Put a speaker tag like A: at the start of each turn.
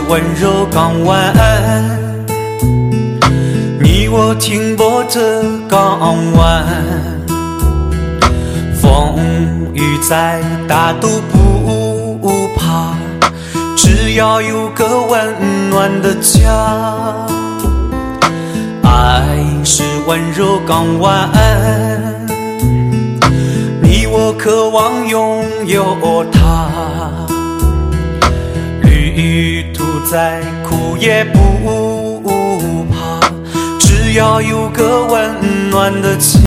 A: 温柔港湾，你我停泊着港湾，风雨再大都不怕，只要有个温暖的家。爱是温柔港湾，你我渴望拥有它，旅途再苦也不怕，只要有个温暖的家。